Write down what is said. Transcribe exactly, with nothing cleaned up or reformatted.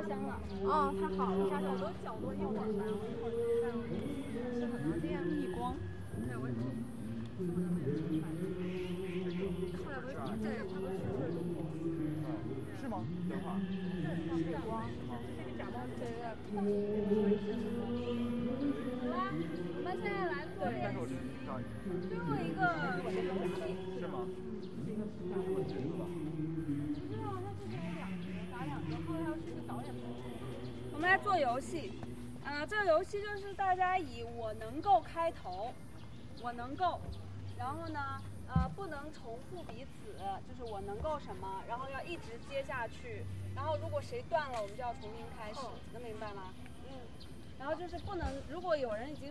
箱了。 哦，太好了， 好多角落，一会儿来，我一会儿看是很难练逆光。对，我也是。后来不是对，他不是说是路过。 是吗？等会儿。 是是光，是这个假冒这个空气这个危险的光。好啦，我们现在来做练习。最后一个游戏。 是吗？ 不知道，它之前有两个，打两个，后来要是一个导演朋友。我们来做游戏，呃，这个游戏就是大家以我能够开头，我能够，然后呢，呃，不能重复彼此，就是我能够什么，然后要一直接下去，然后如果谁断了，我们就要重新开始，能明白吗？嗯。然后就是不能，如果有人已经